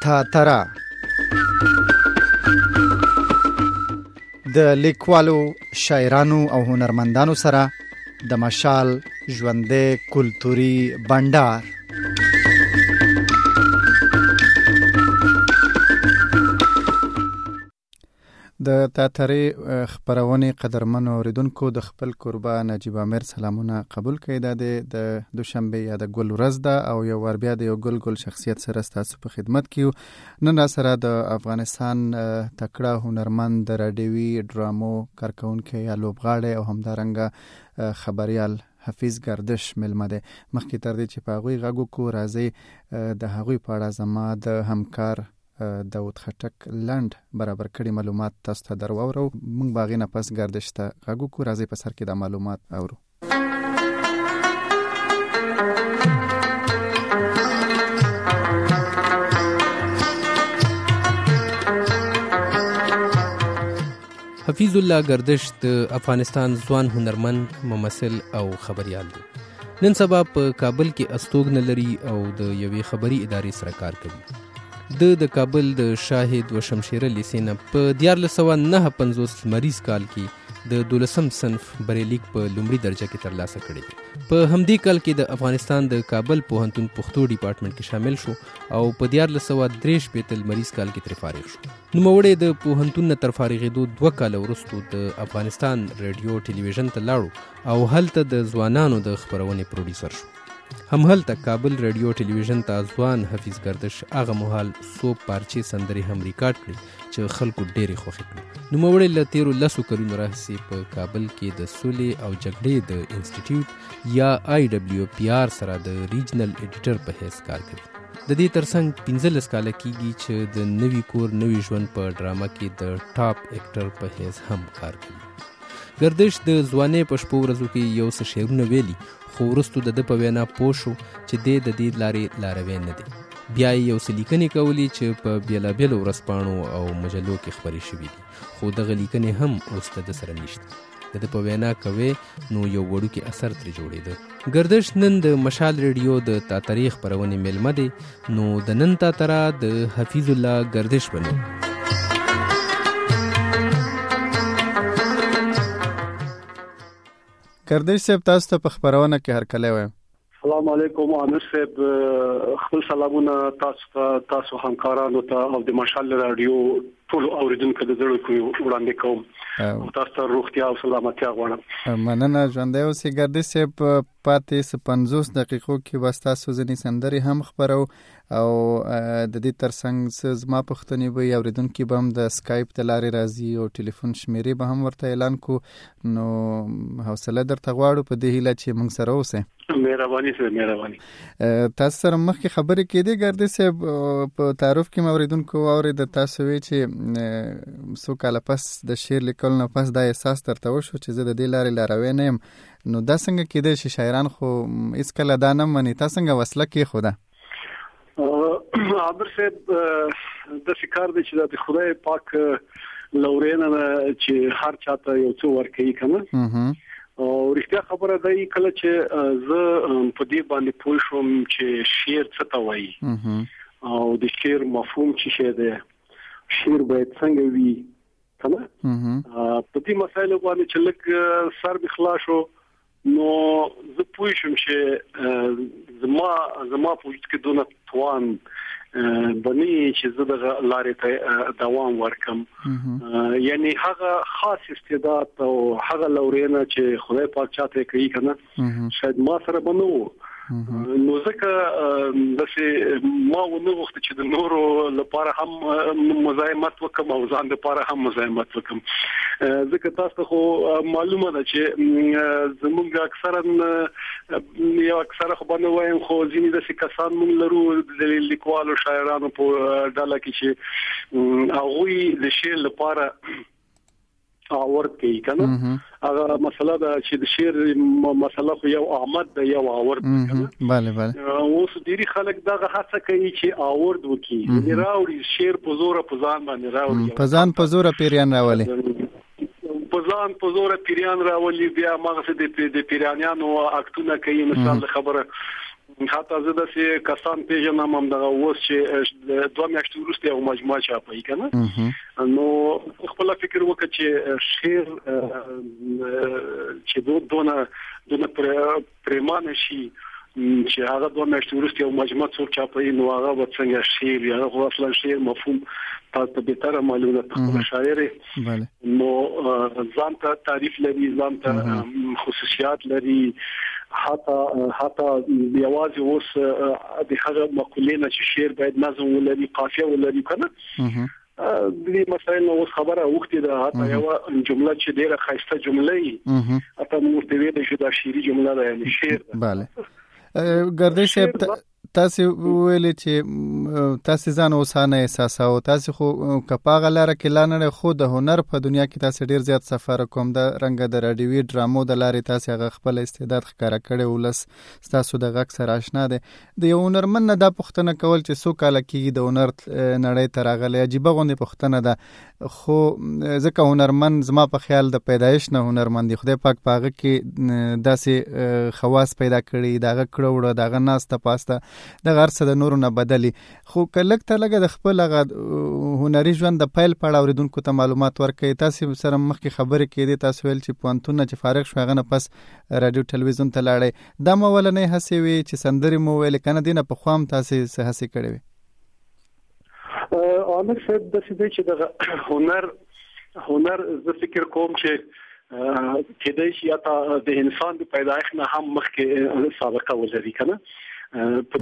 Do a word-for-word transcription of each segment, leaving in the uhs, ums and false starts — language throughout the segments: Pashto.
تاتره د لیکوالو، شاعرانو او هنرمندانو سره د مشال ژوندې کلتوري بندر. د تاترې خبرونې قدرمنو اوریدونکو د خپل کوربه نجیب امیر سلامونه قبول کړئ. د دوشنبه یا د ګل ورځ ده او یو ور بیا د یو ګل ګل شخصیت سره ستاسو په خدمت کې. نن سره د افغانستان تکړه هنرمند، د راډیوي ډرامو کارکونکي یا لوبغاړی او همدارنګه خبريال حفیظ گردش ملمه ده. مخکې تر دې چې په هغوی غږ وکړو راځئ د هغوی په اړه زما د همکار داود خټک لنډ برابر کړي معلومات تاسو ته درواورو. موږ باغې نه پس گردش ته غږ وکړو. راځئ په سر کې د معلومات اورو. حفیظ الله گردش د افغانستان ځوان هنرمند، ممثل او خبريال دی. نن سبا په کابل کې استوګنه لري او د یوې خبري ادارې سره کار کوي. د د کابل د شاهد و شمشیره لیسې نه په دیارلس سوه نهه پنځوس لمریز کال کې د دولسم صنف بریلیک په لومړي درجه کې ترلاسه کړی دی. په همدې کال کې د افغانستان د کابل پوهنتون پښتو ډیپارټمنټ کې شامل شو او په دیارلس سوه درې شپېته لمریز کال کې ترې فارغ شو. نوموړی د پوهنتون نه تر فارغېدو دوه کاله وروسته د افغانستان ریډیو ټلویزیون ته لاړو او هلته د ځوانانو د خبرونې پروډیوسر شو. هم هلته کابل ریډیو ټلویزیون ته ځوان حفیظ گردش هغه مهال څو پارچې سندرې هم ریکارډ کړي چې خلکو ډېرې خوښې کړي. نوموړی له تیرو لسو کلونو راهیسې په کابل کې د سولې او جګړې د انسټیټیوټ یا آی ډبلیو پی آر سره د ریجنل ایډیټر په حیث کار کوي. د دې ترڅنګ پنځلس کاله کېږي چې د نوي کور نوي ژوند په ډرامه کې د ټاپ اکټر په حیث هم کار کوي. گردش د ځوانۍ په شپو ورځو کې یو څه شعرونه ویلي، خو وروستو د ده په وینا پوه شو چې دی د دې لارې لاروی نه دی. بیا یې یو څه لیکنې کولې چې په بېلابېلو ورځپاڼو او مجلو کې خپرې شوي دي، خو دغه لیکنې هم اوس د ده سره نشته. د ده په وینا کوې نو یو وړوکی اثر ترې جوړېده. گردش نن د مشال ریډیو د تاترې خپرونې میلمه دی. نو د نن تاتره د حفیظ الله گردش بنو. گردش صاحب، تاسو ته په خبرونه کې هرکلی وایم. السلام علیکم امیر صاحب، خپل سلامونه تاسو ته، تاسو همکارانو ته او د مشال رادیو ټول اوریدونکو د زړه کوم وړاندې کوم او تاسو ته روغتیا او سلامتیا غواړم. مننه. ژوندی اوسئ. گردش صاحب، پاتې پنځوس دقیقو کې به ستاسو ځینې سندرې هم خپرو او د دې ترڅنګ زما پوښتنې به اوریدونکي به هم د سکایپ د لارې راځي او ټلیفون شمیرې به هم ورته اعلان کو. نو حوصله درته غواړو په دې هیله چې موږ سره اوسئ. مهرباني سره مهرباني. تاسو سره مخکې خبرې کېدې گردش صاحب، په تعارف کې مې اوریدونکو واورېد تاسو وی چې څو کاله پس د شعر لیکلو نه پس دا احساس درته وشو چې زه د دې لارې لاروی نه یم. نو دا څنګه کېدای چې شاعران خو هېڅکله دا نه مني؟ تا څنګه وسله کېښوده؟ عابر صاحب، داسې کار دی چې د خدای پاک لورینه چې هر چاته یو څه ورکوي که نه. او رښتیا خبره دی کله چې زه په دې باندې پوه شوم چې شعر څه ته وایي او د شعر مفهوم څه شی دی، شعر باید څنګه وي که نه. په دې مسایلو باندې چې لږ سر مې خلاص شو نو زه پوه شوم چې زما زما په وجود کې دونه توان بني چې زه دغه لارې ته دوام ورکم. یعنی هغه خاص استعداد او هغه لورینه چې خدای پاک چاته کوي که نه، شاید ما سره به نه و. نو ځکه داسې ما ونه غوښته چې د نورو لپاره هم مزاحمت وکم او ځان لپاره هم مزاحمت وکم. ځکه تاسو ته خو معلومه ده چې زمونږ اکثرا یو اکثره خو باندې وایم خو ځینې داسې کسان مونږ لرو د لیکوالو شاعرانو په ډله کې چې هغوی د شعر لپاره آورد کوي که نه. هغه مسله ده چې د شعر مسله خو یو آمد ده، یو آورد ده که نه. بله بله. اوس ډېری خلک دغه هڅه کوي چې آورد وکړي، یعنې راوړي شعر په زوره په ځان باندې راوړي، په ځان په زوره پیریان راولي، په ځان په زوره پیریان راولي. بیا مغزه د پیریانیانو اکټونه کوي. مثال خبره حتی زه د سي کسان پیژنم هم دغه اوس چې دوه میاشتې وروسته یو مجموعه چاپي کنه نو خپل فکر وکړ چې شعر چې دوه دونه دونه پرېمانه شي چې هغه دوه میاشتې وروسته یو مجموعه څوک چاپي نو هغه به څنګه شعر یا هغه اصلا شعر مفهوم تاسو به تر معلومه خپل شاعر نو ځان ته تعریف لري ځان ته خصوصیات لري حتی حتی بیاوازي اوس د هغه مقولې نه چې شعر باید نظم ولري قافیه ولري کنه د دې مسایل نو خبره وختي ده حتی یو جمله چې ډیره خاصه جمله ای اته مرتبه د شدا شعري جمله ده یعنی شعر bale ګردش تاسو ویلې چې تاسو ځان اوسانه احساساو تاسو خو کپاغه لاره کې لانه خو د هنر په دنیا کې تاسو ډیر زیات سفر کوم د رنګ د رادیوي ډرامو د لارې تاسو غ خپل استعداد ښکارا کړي ولس تاسو د غږ سره آشنا دي د یو هنرمن نه د پښتنه کول چې سو کال کې د هنر نړۍ ته راغلي عجیب غونډه پښتنه ده خو ځکه هنرمن زما په خیال د پیدایش نه هنرمن دی خدای پاک پاغه کې داسې خواص پیدا کړي دغه کړوړه دغه ناس ته پاسته د غرسه د نورو نه بدلی خو کلک ته لګه د خپل هنري ژوند د پیل پړ اوریدونکو ته معلومات ورکړي تاسو سره مخکې خبرې کړي تاسو ویل چې پوانتونه چې فارغ شو غنه پس رادیو ټلویزیون ته لاړې دا مو ولنې هڅې وی چې سندري مو ویل کنه دینه په خوام تاسو هڅې کړې وي ا امر صاحب د څه چې د هنر هنر زه فکر کوم چې کېدای شي یا د انسان د پیدایښت نه هم مخکې سابقه ولري کنه په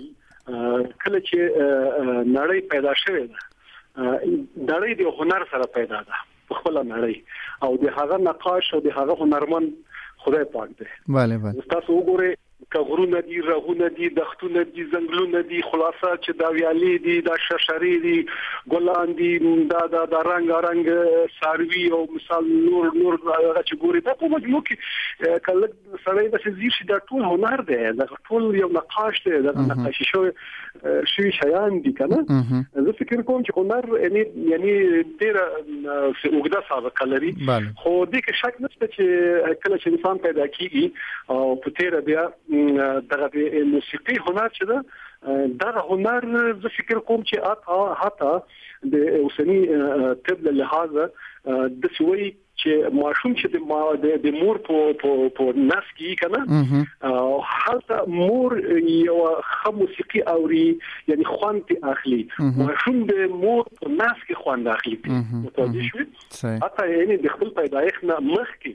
دې کله چې نړۍ پیدا شوه ده نړۍ د هنر سره پیدا ده په خپل نړۍ او د هغه نقاش او د هغه هنرمن خدای پاک دی bale bale تاسو وګورئ کغرونه دي رغونه دي دختونه دي زنګلونه دي خلاصه چې دا ویالي دي دا ششري دي ګلان دي دا دا د رنگ رنگ ساروي او مثال نور نور هغه چې ګوري دا په مجموع کې کله سړی د زیر شي دا ټول هنر دی دا ټول یو نقاش دی دا نقاش شوی شي شیان دي کنه زه فکر کوم چې هنر یعنی یعنی ډیر وګړه سابقه لري خو دې کې شک نشته چې کله چې انسان پیدا کیږي او په تیر بیا دغه د موسیقي هنر چې ده دغه هنر زه فکر کوم چې اته حتی د اوسنی طب له لحاظه د سوي چې ماشوم چې د د مور په په په نس کې کنه او حتی مور یو خو موسیقي اوري یعنی خوند اخلي ماشوم د مور په نس کې خوند اخلي متوجه شو حتی یعنی د خپل پیدایښت نه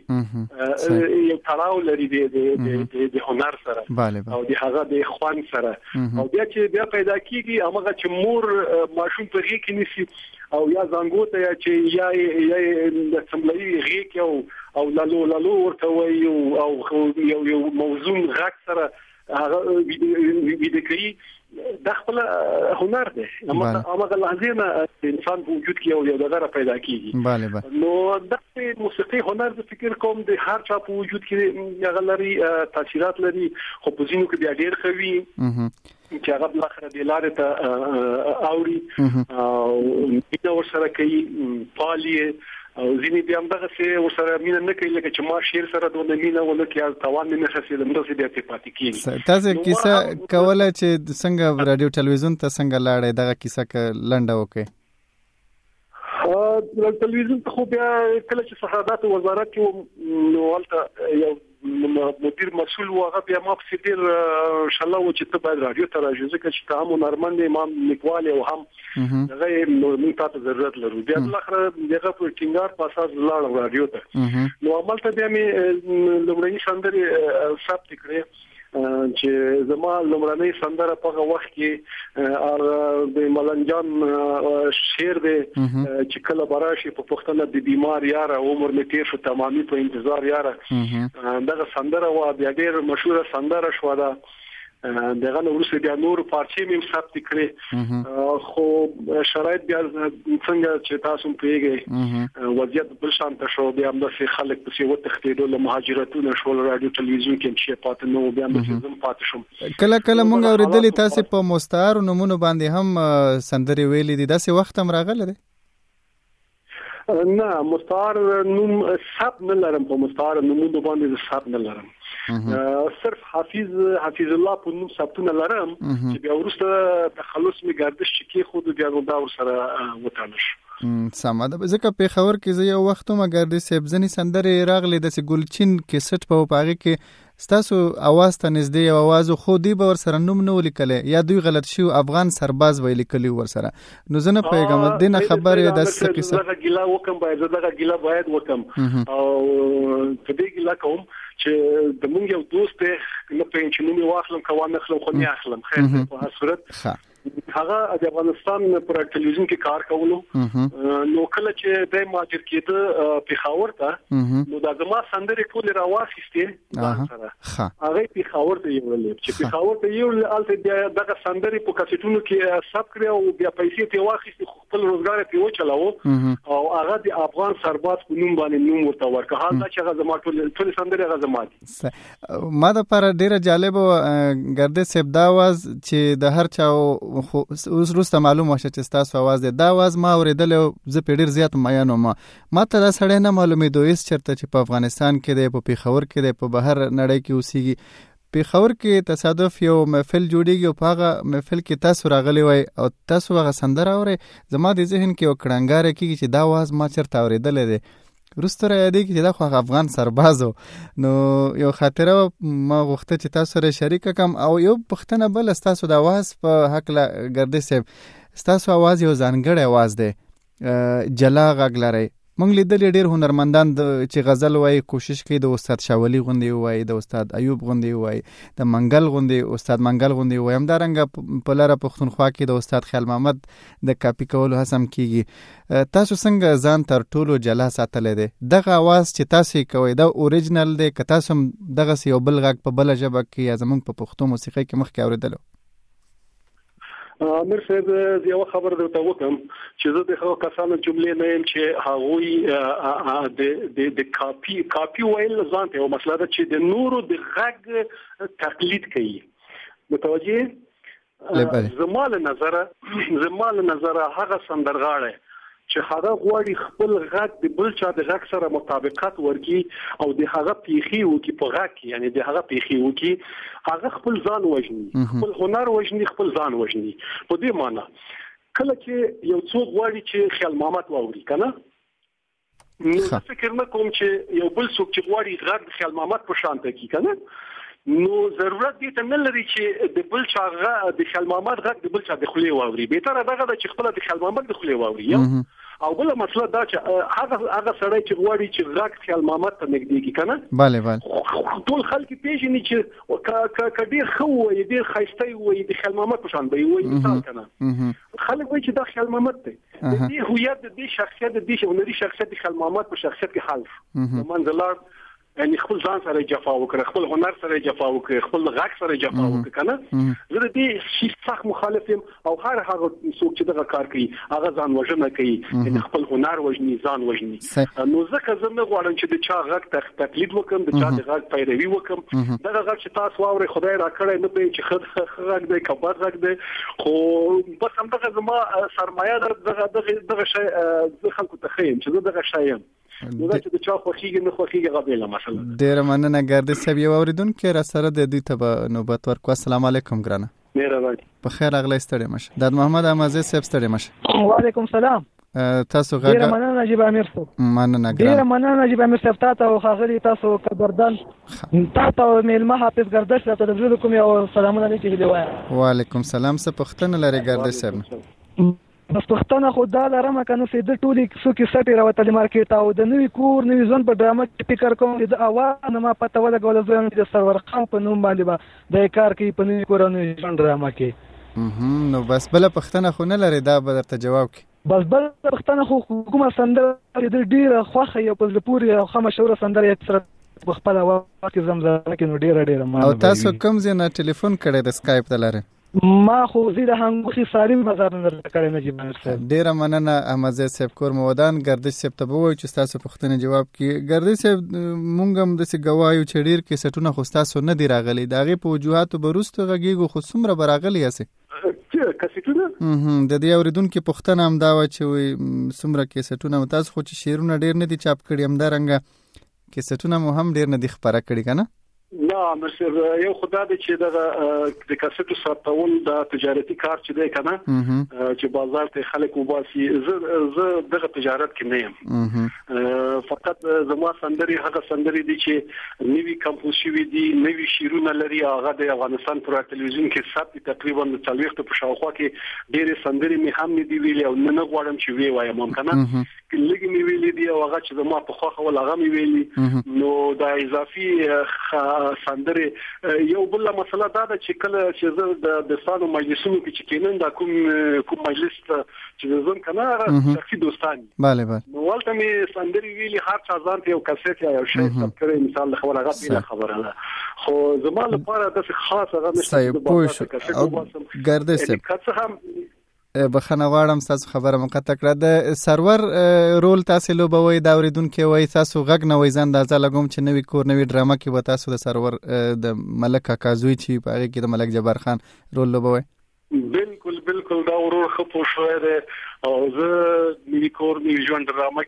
مخکې یو تړاو لري د د هنر سره او د هغه د خوند سره او بیا چې بیا پیدا کیږي هغه چې مور ماشوم په غي کې نشي او یا زنګو ته یا چې یا یا سملای غیک او او لالو لالو ورته وي او یو یو موضوع غږ سره هغه ویډیو کوي د خپل هنر دی اما هغه لازمه انسان په وجود کې یو دغه پیدا کیږي bale bale نو د موسیقي هنر د فکر کوم د هر چا په وجود کې هغه لري تاثیرات لري خو په ځینو کې بیا ډیر خوي چې هغه بل اخر د لارې ته اوري او د ور سره کوي پالي او ځینې بیا هم دغه څه ور سره مینه نه کوي لکه چې ما شعر سره د مینه ولکه توان نه خسي د مرسته بیا په پاتې کیږي تاسو کیسه کوله چې څنګه رادیو ټلویزیون ته څنګه لاړې دغه کیسه ک لنډه وکي ا ټلویزیون خو بیا کله چې صحافت وزارت کې نو ولته یو مدیر مسؤل وغه بیا ما په ډیر انشاءالله و چې ته باید رادیو ته راځې ځکه چې ته هم هنرمند امام لیکوال او هم هغه موږ ته ضرورت لرو بیا بل اخر دغه په ټینګار په اساس لاړ رادیو ته نو عمل ته بیا مې لومړی سندري ثبت کړې چې زما لومړنۍ سندره په وخت کې ار د ملنجان شعر دی چې کله براشي په پښتنه د بیمار یاره عمر می تیر شو تمامي په انتظار یاره دغه سندره وا بیا ډیر مشهور سندره شو ده دغه نو ورسې بیا نور پارچې مې ثبت کړې خو شرایط بیا څنګه چې تاسو پیږئ وضعیت بل شان ته شو بیا هم د خلک په څیر وتښتېدل له مهاجرتونو شول رادیو ټلویزیون کې چې پاتې نو بیا هم زم پاتې شوم کله کله مونږ اوریدلې تاسو په مستعار نمونه باندې هم سندري ویلې دي داسې وخت هم راغله دي نه مستعار نوم ثبت نه لرم، په مستعار نومونو باندې ثبت نه لرم. صرف حافظ حافظ الله په نوم ثبتونه لرم چې بیا وروسته تخلص می گردش کې خود بیا نو دا ور سره وټانش. سمه ده. ځکه په خبر کې زه یو وخت ما ګردې سیب ځنی سندرې راغلي د ګلچین کې سټ په پاغي کې ستاسو اواز ته نږدې یو اواز خو دی به ور سره نوم نه ولیکلې یا دوی غلط شي افغان سرباز ویل کلی ور سره. نو زه نه پیغام دینه خبره د څه کې څه ګیلا وکم باید دغه ګیلا باید وکم او په دې ګیلا کوم چې د مونږ یو دوست نه پېښ چې نومي واخلم کوان خلم خو نه اخلم خیر په هر صورت هغه د افغانستان پر ټلویزیون کې کار کولو. نو کله چې د ماجر کېده پیښور ته نو د زما سندرې ټول راوښستې سره هغه پیښور ته یو لې چې پیښور ته یو الته دغه سندرې په کاسټونو کې ساب کړو او بیا پیسې ته واخستې خپل روزګار ته وچلاو او هغه د افغان سرباز په نوم باندې نوم ورته ورکړ. حال دا چې هغه زما ټول ټول سندرې هغه زما دي. ما د پر ډیره جالب ګردې سیب دا واز چې د هر چا خو اوس روسته معلومه شې چې تاسو आवाज دی دا आवाज ما اوریدل زه په ډیر زیات میانو ما ما ته دا سړی نه معلومې دوی چرته چې په افغانستان کې دی په پیښور کې دی په بهر نړۍ کې اوسېږي. پیښور کې تصادف یو محفل جوړیږي او په هغه محفل کې تاسو راغلی وای او تاسو هغه سندره اورئ زما د ذهن کې یو کړنګاره کېږي چې دا आवाज ما چرته اوریدل دی روستره یادې کې چې دا خو افغان سربازو. نو یو خاطره ما غوښته چې تاسو سره شریک کم او یو پښتنه بل تاسو د आवाज په حق لا ګردې سیب تاسو आवाज یو ځانګړی आवाज دی جلا غږ لري. مونږ لیدل ډیر هنرمندان چې غزل وایي کوشش کوي د استاد شاولی غوندي وایي د استاد ایوب غوندي وایي د منګل غوندي استاد منګل غوندي وایي هم دا رنګ په لاره پښتونخوا کې د استاد خیال محمد د کاپی کولو هڅه کیږي. تاسو څنګه ځان تر ټولو جلا ساتلې دي دغه आवाज چې تاسو کوي دا اوریجنل دی که تاسو دغه یو بل غږ په بل ژبه کې یا زمونږ په پښتو موسیقي کې مخکې اوریدلو؟ امیر صاحب یو خبر درته وکم چې زه د هغو کسانو جملې نه یم چې هغوی د د د کاپی کاپی ویل ځان ته یو مسله ده چې د نورو د غږ تقلید کوي. متوجه زمال نظر زمال نظر هغه سندرغاړي چې هغه غواړي خپل غږ د بل چا د غږ سره مطابقت ورکړي او د هغه پیخي وکي په غږ کې یعنی د هغه پیخي وکي هغه خپل ځان وژني خپل هنر وژني خپل ځان وژني. په دې معنی کله چې یو څوک غواړي چې خیال محمد واوري کنه نو فکر نه کوم چې یو بل څوک چې غواړي غږ خیال محمد په شان ته کی کنه نو ضرورت دې ته نه لري چې د بل چا غږ د خیال محمد غږ د بل چا د خولې واوري. به تر دغه د خپل د خیال محمد د خولې واوري یو او بل مسله دا چې هغه هغه سړی چې غواړي چې غږ خیال محمد ته نږدې کی کنه bale bale ټول خلک پیژني چې ک ډیر خو وي ډیر خاصتي وي د خیال محمد په شان دی وي مثال کنه خلک وایي چې دا خیال محمد دی د دې هویت د دې شخصیت د دې هنري شخصیت د خیال محمد په شخصیت کې حالف منځلار یعنی خپل ځان سره جفا وکړه خپل هنر سره جفا وکړه خپل غږ سره جفا وکړه کنه زه د دې شي صح مخالف یم او هر هغه څوک چې دغه کار کوي هغه ځان وژنه کوي یعنی خپل هنر وژني ځان وژني. نو ځکه زه نه غواړم چې د چا غږ تقلید وکم د چا د غږ پیروي وکم دغه غږ چې تاسو واوري خدای را کړی نه پېږي چې غږ دی کبر غږ دی خو بس هم دغه زما سرمایه دغه دغه دغه شی زه خلکو ته خیم چې دغه شی یم نو دا چې د چا خوښیږي نه خوښیږي غوېله مسله ده. ډېره مننه ګردې صاحب یو اورېدونکی را سره د دوی ته به نوبت ورکړو. السلام علیکم ګرانه. مهرباني. په خیر راغلی ستړی مشه. داد محمد امازی صاحب ستړی مشه. وعلیکم سلام. تاسو غږ ډېره مننه نجیب امیر صاحب. مننه ګرانه. ډېره مننه نجیب امیر صاحب تاسو او ښاغلي تاسو کبردان تاسو میلمه حافظ ګردش ته د زړه کوم یو سلامونه لیکي دی وایي. وعلیکم سلام. څه پوښتنه لري ګردش صاحب؟ بس پښتنه خو دا لرمه کنه چې د ټولي څوکي سټي راوتلې مارکیټ او د نوې کور نوې ځون په ډرامه کې فکر کوم د اوا نه ما پته ولګول زه د سرور خان په نوم باندې به د کار کې په نوې کور نوې ځون ډرامه کې نو بس بل پښتنه خو نه لري دا به درته جواب کی بس بل پښتنه خو حکومت سندره د ډیره خوخه یو په پوری خو مشهور سندره سره خپل وخت زمزمه کې نو ډیره ډیره ما او تاسو کوم ځای نه ټلیفون کړی د سکایپ ته لاره؟ ما خو زیاده هنګوخي سالم بازار نه کړی نجیب امیر صاحب. ډیره مننه احمد صاحب کور مودان ګردش صاحب ته وایي چې تاسو پوښتنه جواب کی. ګردش صاحب مونږ هم د څه گوايو چې ډیر کې سټونه خو تاسو نه دی راغلي دا غي په وجوهاتو بروستو غږیږي خو څومره براغلي یاسه کسټونه د دې اوریدونکو پوښتنه هم دا و چې وي څومره کیسټونه تاسو خو چې شعرونه ډیر نه دي چاپ کړي هم دا رنګه کیسټونه مو هم ډیر نه دي خبره کړي کنه نه مرسر یو خدای دې چې د د کاسټو ساتول د تجارتي کار چې دی کنه چې بازار ته خلک وباسي زه زه دغه تجارت کې نه یم فقط زما سندري هغه سندري دي چې نوی کمپوز شوی دي نوی شیرونه لري هغه د افغانستان پر ټلویزیون کې ثبت تقریبا د څلويخت په شاوخوا کې ډېر سندري می هم دي ویلي او نه غواړم چې وی وایم ممکنه لګي می ویلي دي او هغه چې زما په خوخه ول هغه می ویلي نو دا اضافي سندره یو بل مسله دا ده چې کله چې زه د دستانو مجلسونو کې چې کینن دا کوم کوم مجلس چې زم کنه شخصي دوستان bale bale نو ولته می سندري ویلي هر څه ځان ته یو کیسټ یا یو شی ثبت کړی مثال خبره غوښتل خبره ده خو زما لپاره د خاص هغه نشته د ګرده سه کڅ هم بخنه غواړم تاسو خبره مقطع کړه د سرور رول تاسو لوبوي دا اوریدونکو وای تاسو غږ نه وای ځان د لګوم چې نوې کور نوې ډرامه کې به تاسو د سرور د ملک کاکازوی چې په هغه کې د ملک جبار خان رول لوبوي بالکل بالکل دا ورور خپو شوی دی او زه نوې کور نوې ژوند ډرامه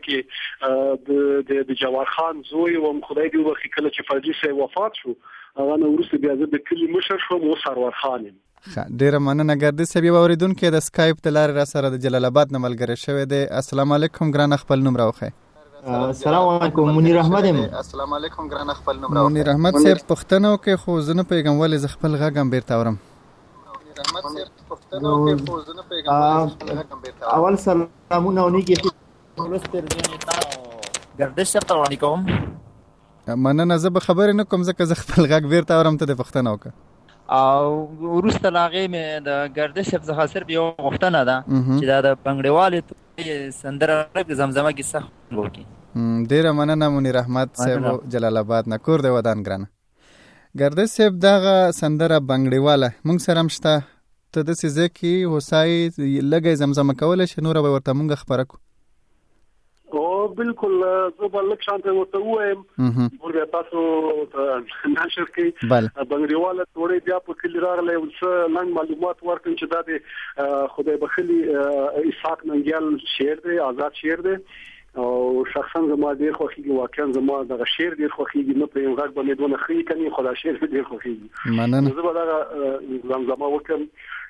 کې د د جوار خان زوی او خدای دې وبخښي کله چې فضلی سي وفات شو هغه نو ورسته بیا زه د کلی مشر شوم او سرور خان ډیره مننه ګرده سبي اوریدونکو د سکایپ د لارې را سره د جلال آباد نه ملګری شوی دی السلام علیکم ګران خپل نوم راوخه السلام علیکم منیر احمد یم السلام علیکم ګران خپل نوم راوخه منیر احمد صاحب پښتنو کې خو زنه پیغام ولې ز خپل غږم بیرته اورم منیر احمد صاحب پښتنو کې خو زنه پیغام غږم بیرته اول سلامونه ونیږي ولستر ګردش السلام علیکم مننه زه به خبرې نه کوم ځکه زه خپل غږ بیرته اورم ته د پښتنو کې او ورسته لاغې مې د ګردش څخه صرف یو غوښتنه ده چې دا د بنګړیوالې سندره د زمزمه کې صح وکړي. ډیره مننه منیر احمد صاحب جلال آباد نه کور دی ودان ګرانه ګردش صاحب دغه سندره بنګړیواله مونږ سره هم شته ته د سې کې هوسای لګي زمزمه کول شي نور به ورته مونږ خبره کو او بالکل زه بل لک شانته ورته وایم ورته تاسو نشر کې بنګړیواله ټوړې بیا په کلی راغلی او څه لنډ معلومات ورکړم چې دا د خدای بخلی اسحاق ننګیال شعر دی آزاد شعر دی او شخصا زما ډیر خوښیږي واقعا زما د شعر ډیر خوښیږي نه په یو غږ باندې دونه خې کني خدای شعر ډیر خوښیږي مننه زه به دا زمزمه وکم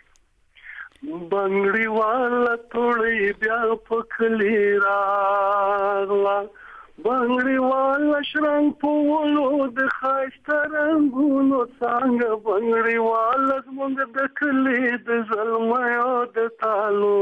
بنګړیواله ټوړې بیا په کلی راغله بنګړیواله شرنګ په ولو د ښایسته رنګونو څانګه بنګړیواله زموږ د کلي د زلمیو د تالو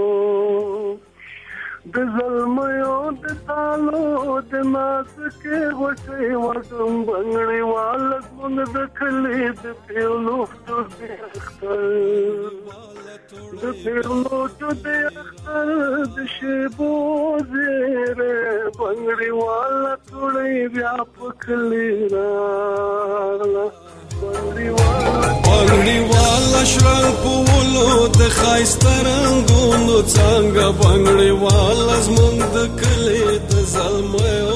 د زلمیو د تالو د نازکې غوټۍ وږم بنګړیواله زموږ د کلي د پیلوټو د اختر د پیلوټو د اختر د شیبو زیره بنګړیواله ټوړې بیا په کلي راغله بنګړیواله شرنګ په ولو د ښایسته رنګونو څانګه بنګړیواله زموږ د کلي د زلمیو